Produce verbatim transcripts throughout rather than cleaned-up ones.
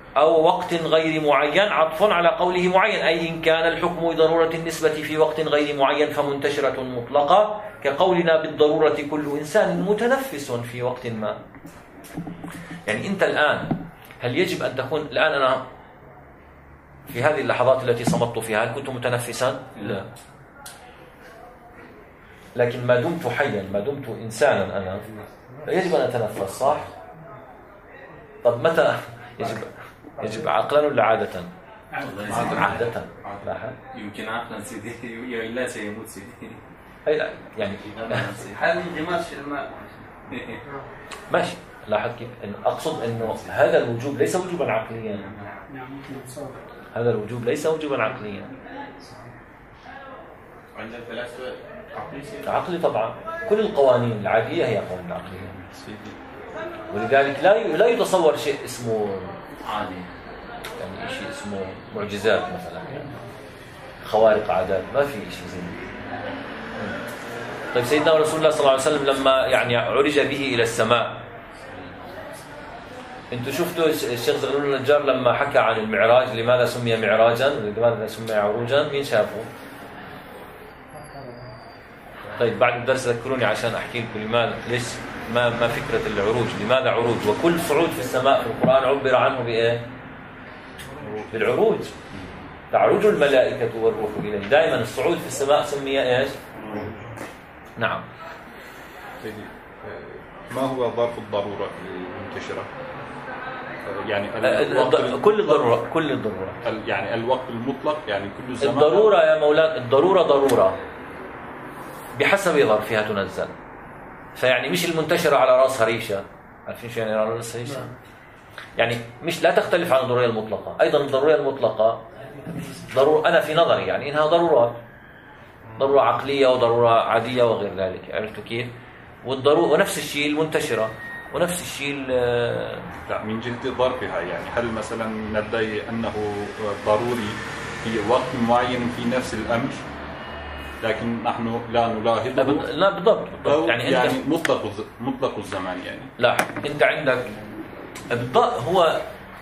أو وقت غير معين عطف على قوله معين، أي إن كان الحكم بضرورة النسبة في وقت غير معين فمنتشرة مطلقة، كقولنا بالضرورة كل إنسان متنفس في وقت ما. يعني أنت الآن هل يجب أن تكون الآن أنا في هذه اللحظات التي صمت فيها هل كنت متنفسا؟ لا. لكن ما دمت حيا، ما دمت إنسانا أنا يجب أن أتنفس، صح؟ طب متى يجب يجب عقلا ولا عادة؟ عادة. لاحظ يمكن عقلا سيدي لا سيموت سيدي. أي لا يعني حال انغماس الماء ماشي. لاحظ كيف أقصد إنه هذا الوجوب ليس وجوبا عقليا. هذا الوجوب ليس وجوبا عقليا. عند الفلاسفة عقلي طبعا. كل القوانين العادية هي قوانين عقلية، ولذلك لا لا يتصور شيء اسمه عادي، يعني شيء اسمه معجزات مثلا، يعني خوارق عادات، ما في شيء زي كذا. طيب سيدنا رسول الله صلى الله عليه وسلم لما يعني عرج به إلى السماء، انتوا شفتوا الشيخ زغلول النجار لما حكى عن المعراج لماذا سمي معراجا ولماذا سمي عروجا؟ مين شافه؟ طيب بعد الدرس ذكروني عشان احكي لكم لماذا ليش ما ما فكرة العروج، لماذا عروج؟ وكل صعود في السماء في القرآن عبر عنه بإيه؟ بالعروج. تعرج الملائكة والروح إليه، دائما الصعود في السماء سمي ايش؟ نعم. ما هو ظرف الضرورة المنتشرة؟ يعني كل الضرورة كل الضرورة يعني الوقت المطلق، يعني كل الزمان. الضرورة يا مولانا، الضرورة ضرورة بحسب ظرفها تنزل. فيعني مش المنتشرة على رأسها ريشة، عارفين شو يعني على رأسها ريشة؟ يعني مش لا تختلف عن الضرورية المطلقة. أيضا الضرورية المطلقة ضرورة أنا في نظري يعني إنها ضرورات، ضرورة عقلية وضرورة عادية وغير ذلك، عرفتوا كيف؟ والضرورة ونفس الشيء المنتشرة ونفس الشيء. لا من جهة ظرفها، يعني هل مثلا ندعي أنه ضروري في وقت معين في نفس الأمر لكن نحن لا نلاحظه؟ لا بالضبط, بالضبط. يعني, يعني مطلق مطلق الزمان يعني. لا أنت عندك بالضبط. هو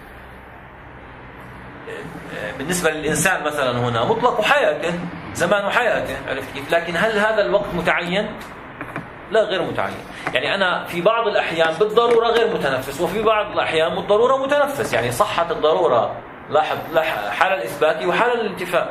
بالنسبة للإنسان مثلا هنا مطلق حياته، زمان حياته، عرفت كيف؟ لكن هل هذا الوقت متعين؟ لا غير متعين. يعني أنا في بعض الأحيان بالضرورة غير متنفس، وفي بعض الأحيان بالضرورة متنفس. يعني صحة الضرورة لاحظ حال الإثبات وحال الانتفاء،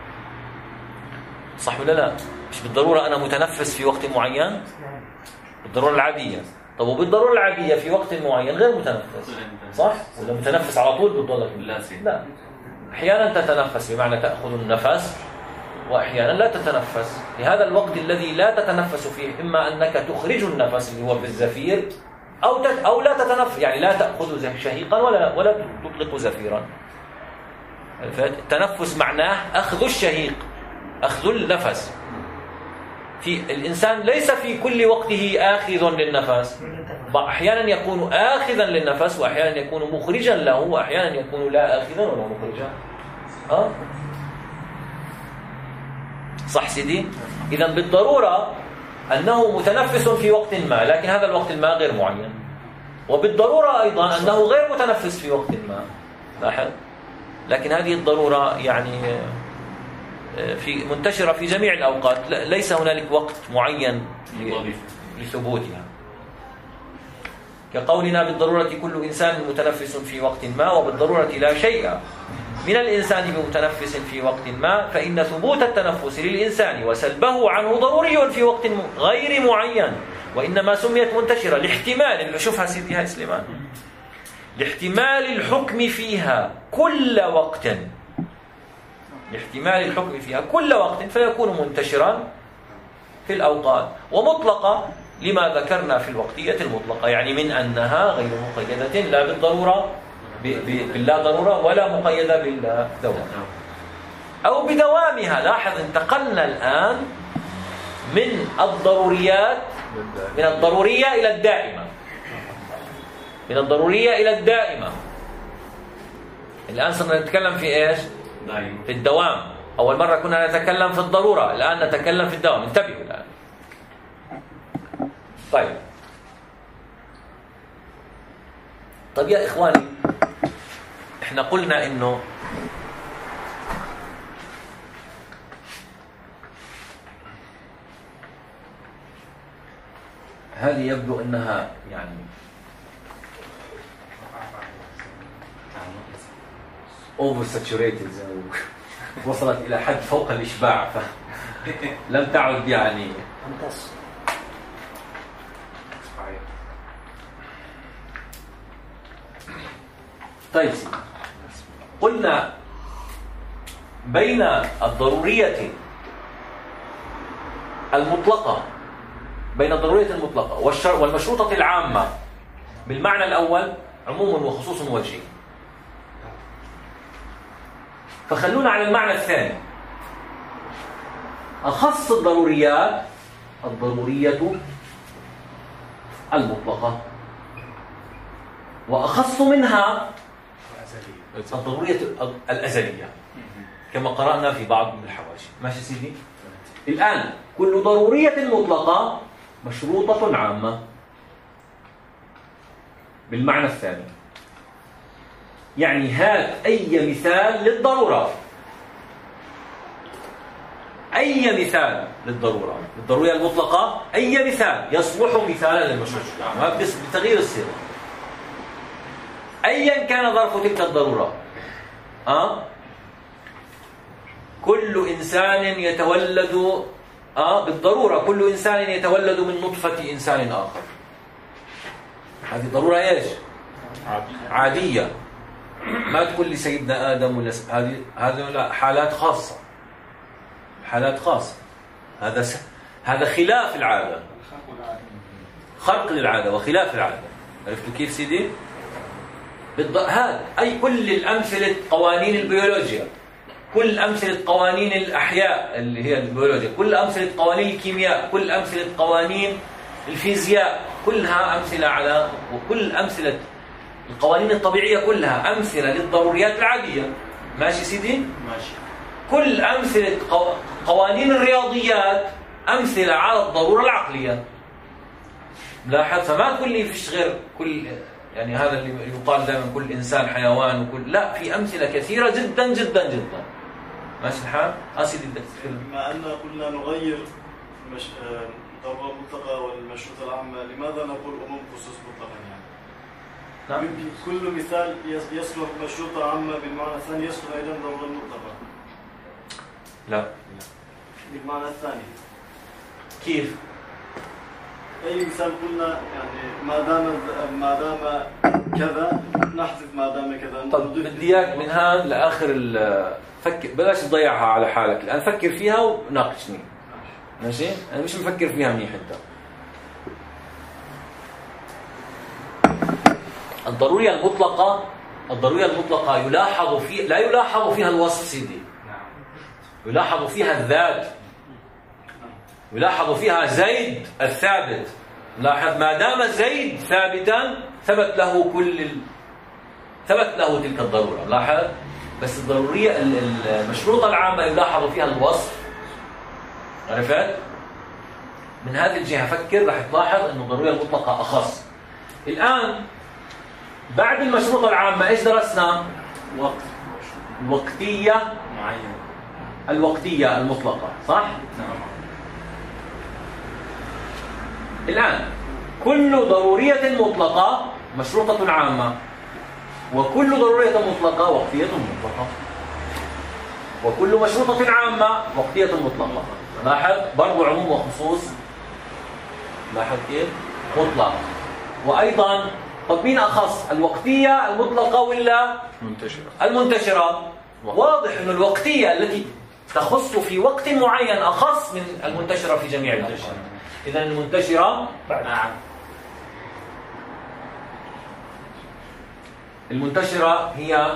صح ولا لا؟ مش بالضرورة أنا متنفس في وقت معين، بالضرورة العادية. طب وبالضرورة العادية في وقت معين غير متنفس، صح؟ ولا متنفس على طول بالضرورة؟ لا، أحيانا تتنفس بمعنى تأخذ النفس، وأحيانا لا تتنفس. في هذا الوقت الذي لا تتنفس فيه إما أنك تخرج النفس اللي هو في الزفير أو تت أو لا تتنفس، يعني لا تأخذ شهيقا ولا ولا تطلق زفيرا. التنفس معناه أخذ الشهيق، أخذ النفس. في الإنسان ليس في كل وقته آخذ للنفس، أحيانا يكون آخذا للنفس وأحيانا يكون مخرجا له وأحيانا يكون لا آخذا ولا مخرجا. ها؟ صح سيدي؟ إذا بالضرورة أنه متنفس في وقت ما، لكن هذا الوقت الماء غير معين. وبالضرورة أيضا أنه غير متنفس في وقت ما، لاحظ. لكن هذه الضرورة يعني في منتشرة في جميع الأوقات، ليس هنالك وقت معين لثبوتها. كقولنا بالضرورة كل إنسان متنفس في وقت ما، وبالضرورة لا شيء من الإنسان بمتنفس في وقت ما، فإن ثبوت التنفس للإنسان وسلبه عنه ضروري في وقت غير معين، وإنما سميت منتشرة لاحتمال، شوفها سيدي هاي سليمان، لاحتمال الحكم فيها كل وقت، لاحتمال الحكم فيها كل وقت، فيكون منتشرا في الأوقات، ومطلقة لما ذكرنا في الوقتية المطلقة، يعني من أنها غير مقيدة لا بالضرورة باللا ضرورة ولا مقيدة باللا دوام أو بدوامها. لاحظ انتقلنا الآن من الضروريات من الضرورية إلى الدائمة، من الضرورية إلى الدائمة. الآن صرنا نتكلم في إيش؟ في الدوام. أول مرة كنا نتكلم في الضرورة، الآن نتكلم في الدوام. انتبهوا الآن. طيب طيب يا إخواني، احنا قلنا انه هذه يبدو انها يعني اوفر ساتوريتد، وصلت الى حد فوق الاشباع، فلم تعد يعني امتص. طيب قلنا بين الضرورية المطلقة بين الضرورية المطلقة والمشروطة العامة بالمعنى الأول عموم وخصوص وجهي. فخلونا على المعنى الثاني، أخص الضروريات الضرورية المطلقة، وأخص منها الضرورية الأزلية كما قرأنا في بعض من الحواشي. ماشي سيدي؟ الآن كل ضرورية مطلقة مشروطة عامة بالمعنى الثاني، يعني هات أي مثال للضرورة، أي مثال للضرورة للضرورية المطلقة، أي مثال يصلح مثالا للمشروط العام بتغيير الصيغة أيا كان ظرف تلك الضرورة. أه؟ كل إنسان يتولد أه بالضرورة كل إنسان يتولد من نطفة إنسان آخر. هذه ضرورة إيش؟ عادية. عادية. ما تقول لي سيدنا آدم ولا س... هذه هذه لا، حالات خاصة، حالات خاصة. هذا س... هذا خلاف العادة، خرق للعادة وخلاف العادة. عرفتوا كيف سيدي؟ بالض... هذا أي كل الأمثلة قوانين البيولوجيا، كل أمثلة قوانين الأحياء اللي هي البيولوجيا، كل أمثلة قوانين الكيمياء، كل أمثلة قوانين الفيزياء، كلها أمثلة على وكل أمثلة القوانين الطبيعية كلها أمثلة للضروريات العادية. ماشي سيدي؟ ماشي. كل أمثلة قو... قوانين الرياضيات أمثلة على الضرورة العقلية. لاحظ، فما تقول لي فيش غير كل يعني هذا اللي يقال دائما كل إنسان حيوان وكل لا، في أمثلة كثيرة جدا جدا جدا. ماشي الحال؟ أسيدي بدك تتكلم. بما أن قلنا نغير المش... الضرورة المطلقة والمشروطة العامة، لماذا نقول عموم خصوص مطلقا يعني؟ نعم. يمكن كل مثال يصلح مشروطة عامة بالمعنى الثاني يصلح أيضا ضرورة مطلقة. لا. بالمعنى الثاني. كيف؟ أي مثال قلنا يعني ما دام ما دام كذا نحذف ما دام كذا. طب بدي اياك من هان لاخر فكر، بلاش تضيعها على حالك الان، فكر فيها وناقشني. ماشي؟ انا مش مفكر فيها منيح انت. الضرورية المطلقة الضرورية المطلقة يلاحظ في لا يلاحظ فيها الوصف سيدي. يلاحظ فيها الذات. يلاحظ فيها زيد الثابت. لاحظ، ما دام زيد ثابتا ثبت له كل ال... ثبت له تلك الضرورة. لاحظ، بس الضرورية المشروطة العامة يلاحظ فيها الوصف. عرفت؟ من هذه الجهة فكر، راح تلاحظ أن الضرورية المطلقة أخص. الآن بعد المشروطة العامة إيش درسنا؟ وقت. الوقتية معين. الوقتية المطلقة، صح؟ نعم. الآن كل ضرورية مطلقة مشروطة عامة، وكل ضرورية مطلقة وقتية مطلقة، وكل مشروطة عامة وقتية مطلقة. لاحظ برضو عموم وخصوص. لاحظ كيف؟ مطلق. وأيضا طب مين أخص؟ الوقتية المطلقة ولا منتشرة؟ المنتشرة. واضح أن الوقتية التي تخص في وقت معين أخص من المنتشرة في جميع الأوقات. إذن المنتشرة نعم. المنتشرة هي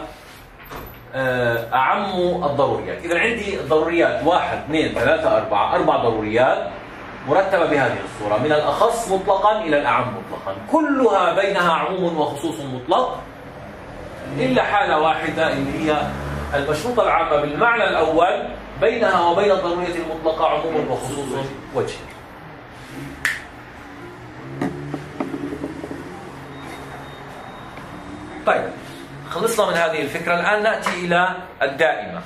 أعم الضروريات. إذن عندي ضروريات واحد اثنين ثلاثة أربعة أربع ضروريات مرتبة بهذه الصورة، من الأخص مطلقا إلى الأعم مطلقا، كلها بينها عموم وخصوص مطلق، إلا حالة واحدة اللي هي المشروطة العامة بالمعنى الأول، بينها وبين الضرورية المطلقة عموم وخصوص وجهي. طيب خلصنا من هذه الفكرة. الآن نأتي إلى الدائمة.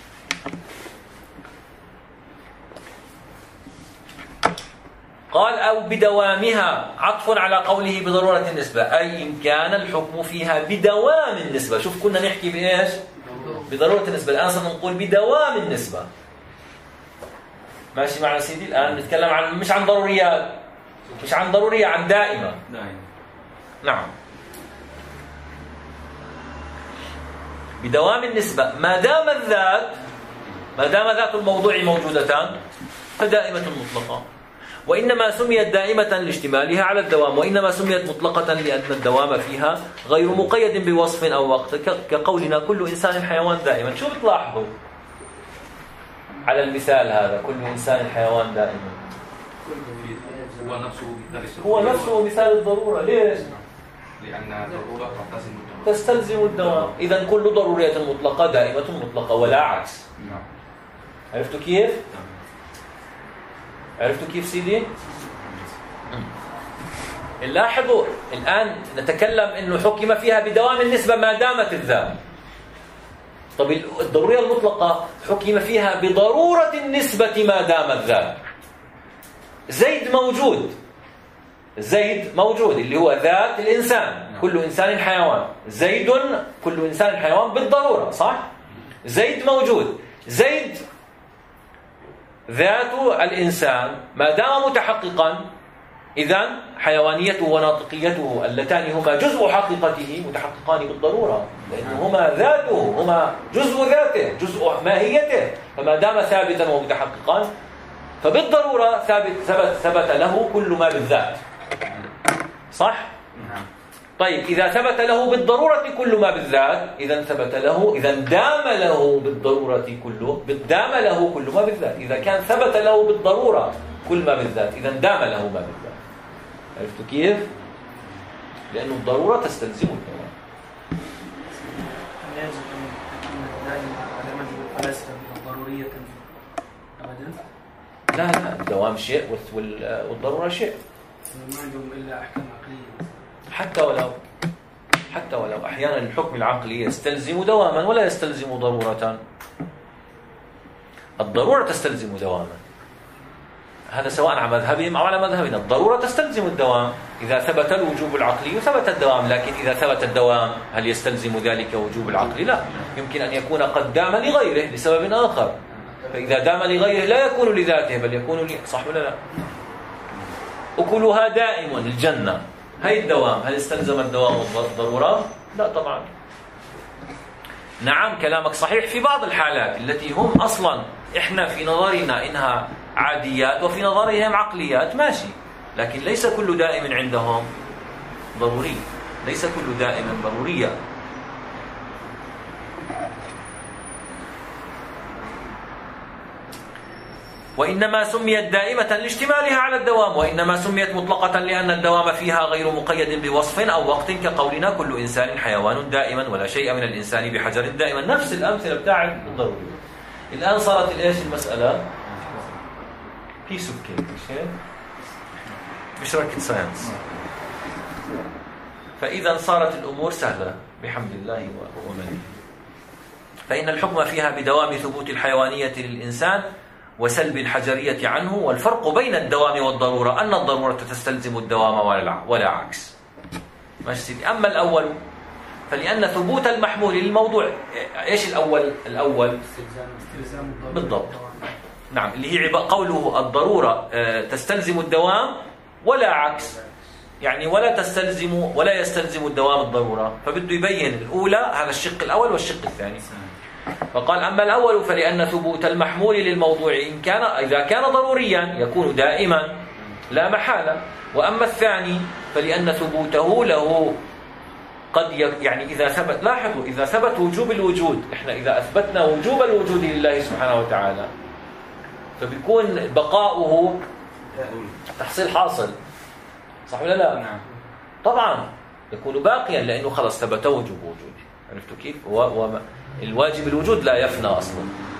قال أو بدوامها، عطف على قوله بضرورة النسبة، أي إن كان الحكم فيها بدوام النسبة. شوف كنا نحكي بإيش؟ بضرورة النسبة، الآن سنقول بدوام النسبة. ماشي معنا سيدي؟ الآن نتكلم عن مش عن ضروريات، مش عن ضرورية، عن دائمة. نعم. بدوام النسبة ما دام الذات ما دام ذات الموضوع موجودتان فدائمة مطلقة، وإنما سميت دائمة لاشتمالها على الدوام، وإنما سميت مطلقة لأن الدوام فيها غير مقيد بوصف أو وقت، كقولنا كل إنسان حيوان دائما. شو بتلاحظوا على المثال هذا؟ كل إنسان حيوان دائما هو نفسه هو نفسه مثال الضرورة. ليش؟ لأن الضرورة تستلزم الدوام. إذن كل ضرورية مطلقة دائمة مطلقة ولا عكس. عرفتوا كيف؟ عرفتوا كيف سيدي؟ لاحظوا الآن نتكلم إنه حكم فيها بدوام النسبة ما دامت الذات. طب الضرورية المطلقة حكم فيها بضرورة النسبة ما دام الذات. زيد موجود، زيد موجود اللي هو ذات الإنسان، كل إنسان حيوان. زيد كل إنسان حيوان بالضرورة، صح؟ زيد موجود. زيد ذات الإنسان ما دام متحققا، إذن حيوانيته وناطقيته اللتان هما جزء حقيقته متحققان بالضرورة، لأنهما ذاته، هما جزء ذاته، جزء ماهيته، فما دام ثابتا ومتحققان فبالضرورة ثابت ثبت, ثبت له كل ما بالذات، صح؟ طيب إذا ثبت له بالضرورة كل ما بالذات، إذا ثبت له، إذا دام له بالضرورة كله، دام له كل ما بالذات. إذا كان ثبت له بالضرورة كل ما بالذات، إذا دام له ما بالذات. عرفتوا كيف؟ لأن الضرورة تستلزم الدوام. هل يجب أن تكون الدائمة على مجهول فليس ضرورية أبدا؟ لا لا، الدوام شيء والضرورة شيء. ما عندهم إلا أحكام عقلية. حتى ولو حتى ولو أحيانا الحكم العقلي يستلزم دواما ولا يستلزم ضرورة. الضرورة تستلزم دواما، هذا سواء على مذهبهم أو على مذهبنا. الضرورة تستلزم الدوام. إذا ثبت الوجوب العقلي ثبت الدوام، لكن إذا ثبت الدوام هل يستلزم ذلك وجوب العقل؟ لا، يمكن أن يكون قد دام لغيره لسبب آخر، فإذا دام لغيره لا يكون لذاته بل يكون لي، صح ولا لا؟ أكلها دائم الجنة، هاي الدوام هل استلزم الدوام الضرورة؟ لا طبعا. نعم كلامك صحيح في بعض الحالات التي هم أصلا إحنا في نظرنا إنها عاديات وفي نظرهم عقليات، ماشي، لكن ليس كل دائم عندهم ضروري، ليس كل دائم ضرورية. وإنما سميت دائمة لاشتمالها على الدوام، وإنما سميت مطلقة لأن الدوام فيها غير مقيد بوصف أو وقت، كقولنا كل إنسان حيوان دائما ولا شيء من الإنسان بحجر دائما. نفس الأمثلة بتاعت الضرورية. الآن صارت الإيش المسألة؟ بيس اوف كيك، مش هيك؟ مش راكت ساينس. فإذا صارت الأمور سهلة بحمد الله ومنه. فإن الحكم فيها بدوام ثبوت الحيوانية للإنسان وسلب الحجرية عنه، والفرق بين الدوام والضرورة أن الضرورة تستلزم الدوام ولا عكس. ماشي سيدي. أما الأول فلأن ثبوت المحمول للموضوع، إيش الأول؟ الأول بالضبط، نعم، اللي هي قوله الضرورة تستلزم الدوام ولا عكس، يعني ولا تستلزم ولا يستلزم الدوام الضرورة، فبده يبين الأولى، هذا الشق الأول والشق الثاني. فقال أما الأول فلأن ثبوت المحمول للموضوع إن كان إذا كان ضروريا يكون دائما لا محالة، وأما الثاني فلأن ثبوته له قد يعني إذا ثبت، لاحظوا إذا ثبت وجوب الوجود، إحنا إذا أثبتنا وجوب الوجود لله سبحانه وتعالى فبيكون بقاؤه تحصيل حاصل، صح ولا لا؟ نعم طبعا يكون باقيا لأنه خلص ثبت وجوب وجوده. عرفتوا كيف؟ والواجب الوجود لا يفنى أصلا.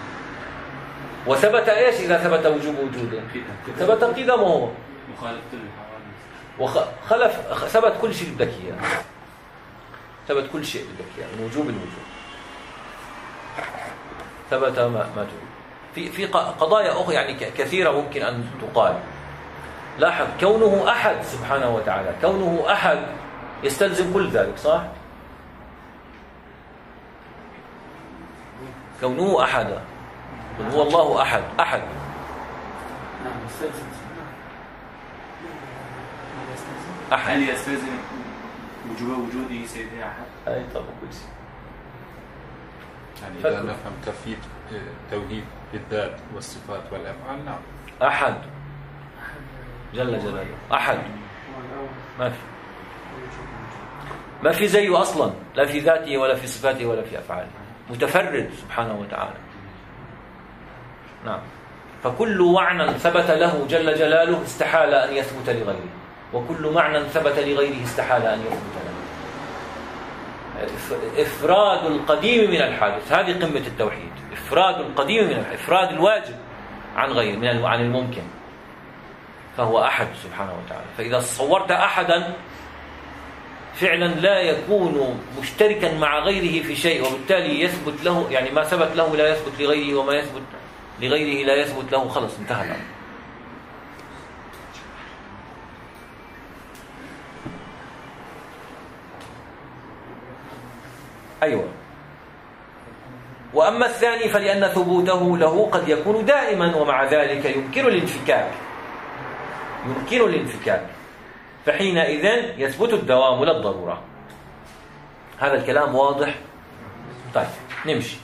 وثبت إيش إذا ثبت وجوب وجوده؟ ثبت قدمه مخالفة للحوادث وخلف ثبت كل شيء بدك إياه. ثبت كل شيء بدك يعني من وجوب الوجوب، ثبت ما ما تريد. في في قضايا أخرى يعني كثيرة ممكن أن تقال. لاحظ كونه أحد سبحانه وتعالى، كونه أحد يستلزم كل ذلك، صح؟ كونه أحد، قل هو الله أحد، أحد نعم يستلزم أحد. هل يستلزم وجوب وجوده سيدي أحد؟ أي طبعا كل شيء. يعني إذا نفهم كيفية توحيد الذات والصفات والأفعال، نعم أحد جل جلاله، أحد ما في ما في زيه أصلا، لا في ذاته ولا في صفاته ولا في أفعاله، متفرد سبحانه وتعالى. نعم. فكل معنى ثبت له جل جلاله استحال أن يثبت لغيره، وكل معنى ثبت لغيره استحال أن يثبت له. إفراد القديم من الحادث، هذه قمة التوحيد. إفراد القديم من الحادث، إفراد الواجب عن غيره، من عن الممكن. فهو أحد سبحانه وتعالى. فإذا صورت أحدا فعلا لا يكون مشتركا مع غيره في شيء، وبالتالي يثبت له، يعني ما ثبت له لا يثبت لغيره، وما يثبت لغيره لا يثبت له، خلص انتهى الأمر. أيوة. وأما الثاني فلأن ثبوته له قد يكون دائما، ومع ذلك يمكن الانفكاك، يمكن الانفكاك، فحينئذ يثبت الدوام لا الضرورة. هذا الكلام واضح؟ طيب نمشي.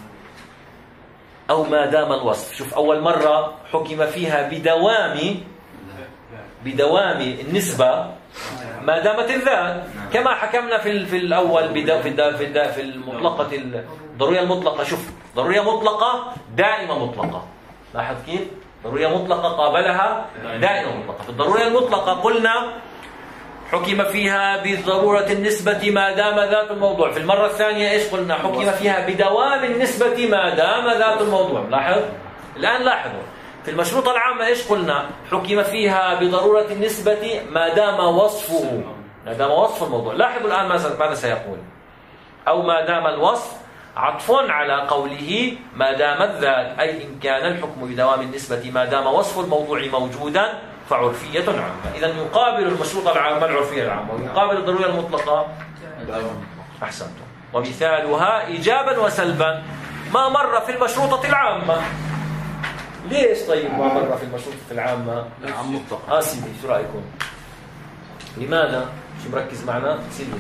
أو ما دام الوصف، شوف أول مرة حكم فيها بدوام بدوام النسبة ما دامت الذات، كما حكمنا في في الأول في في في المطلقة الضرورية المطلقة. شوف ضرورية مطلقة دائمة مطلقة، لاحظ كيف؟ ضرورية مطلقة قابلها دائمة مطلقة. في الضرورية المطلقة قلنا حكم فيها بضرورة النسبة ما دام ذات الموضوع. في المرة الثانية إيش قلنا؟ حكم فيها بدوام النسبة ما دام ذات الموضوع. لاحظ الآن، لاحظوا في المشروطة العامة إيش قلنا؟ حكم فيها بضرورة النسبة ما دام وصفه، ما دام وصف الموضوع. لاحظوا الآن ماذا سيقول. أو ما دام الوصف عطف على قوله ما دام الذات، أي إن كان الحكم بدوام النسبة ما دام وصف الموضوع موجودا فعرفية عامة. إذن يقابل المشروطة العامة العرفية العامة، ويقابل الضرورية المطلقة. أحسنتم. ومثالها إيجابا وسلبا ما مر في المشروطة العامة. ليش طيب ما مر في المشروطة العامة؟ عام مطلق. آه سيدي شو رأيكم؟ لماذا؟ شو مركز معنا؟ سيدي.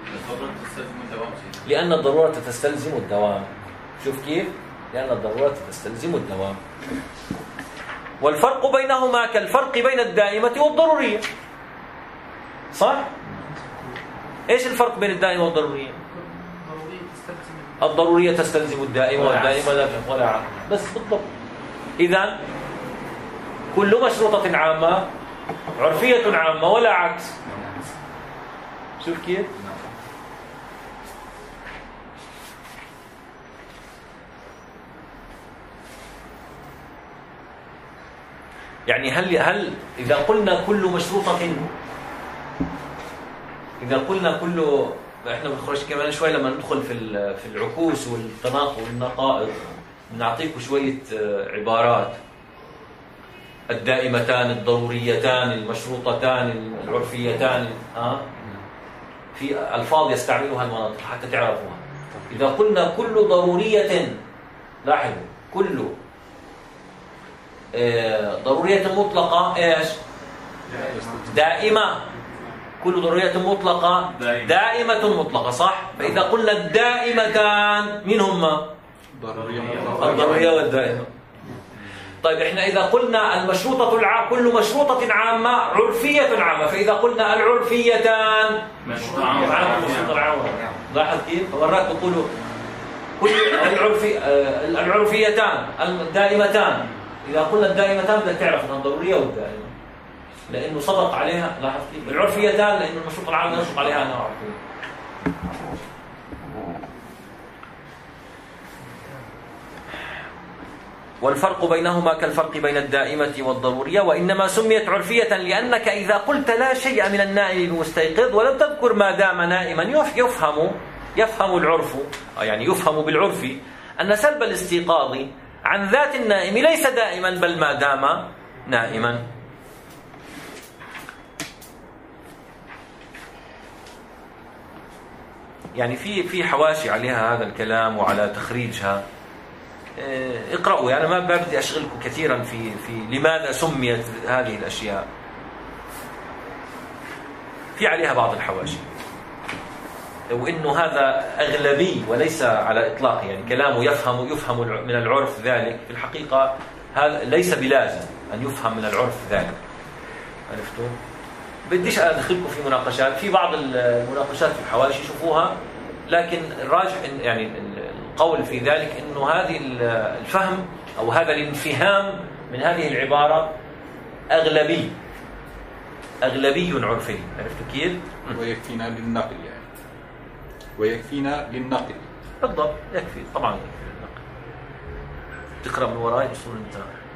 لأن الضرورة تستلزم الدوام. شوف كيف؟ لأن الضرورة تستلزم الدوام. والفرق بينهما كالفرق بين الدائمة والضرورية. صح؟ إيش الفرق بين الدائمة والضرورية؟ الضرورية تستلزم الدائمة والدائمة لا ولا عامة. بس بالضبط. إذن كل مشروطة عامة عرفية عامة ولا عكس. شوف كيف؟ يعني هل هل إذا قلنا كل مشروطة، إذا قلنا كل، إحنا بنخرج كمان شوي لما ندخل في في العكوس والتناقض والنقائض، بنعطيكم شوية عبارات. الدائمتان، الضروريتان، المشروطتان، العرفيتان، ها في ألفاظ يستعملها المناطق حتى تعرفوها. إذا قلنا كل ضرورية، لاحظوا كل ضرورية مطلقة إيش؟ دائمة. كل ضرورية مطلقة دائمة مطلقة، صح؟ فإذا قلنا الدائمتان من هما؟ الضرورية والدائمة. طيب إحنا إذا قلنا المشروطة العامة، كل مشروطة عامة عرفية عامة، فإذا قلنا العرفيتان مشروطة عامة. لاحظ كيف؟ مرات تقولوا كل العرفي العرفيتان الدائمتان. إذا قلنا الدائمتان بدك تعرف أن الضرورية والدائمة، لأنه صدق عليها. لاحظ كيف؟ العرفيتان لأنه المشروط العام يصدق عليها أنها عرفية. والفرق بينهما كالفرق بين الدائمة والضرورية، وإنما سميت عرفية لأنك إذا قلت لا شيء من النائم بمستيقظ ولم تذكر ما دام نائما يفهم يفهم العرف، يعني يفهم بالعرف أن سلب الاستيقاظ عن ذات النائم ليس دائما بل ما دام نائما. يعني في في حواشي عليها هذا الكلام وعلى تخريجها، اقرأوا. يعني ما بدي أشغلكم كثيرا في في لماذا سميت هذه الأشياء، في عليها بعض الحواشي، وإنه هذا أغلبي وليس على إطلاق، يعني كلامه يفهم يفهم من العرف ذلك، في الحقيقة هذا ليس بلازم أن يفهم من العرف ذلك. عرفتوا؟ بديش أدخلكم في مناقشات، في بعض المناقشات في الحواشي شوفوها، لكن الراجح إن يعني القول في ذلك إنه هذه الفهم أو هذا الانفهام من هذه العبارة أغلبي أغلبي عرفي. عرفتوا كيف؟ ويكفينا للنقل، يعني ويكفينا للنقل بالضبط، يكفي طبعا يكفي للنقل. تقرأ من وراي أصول انت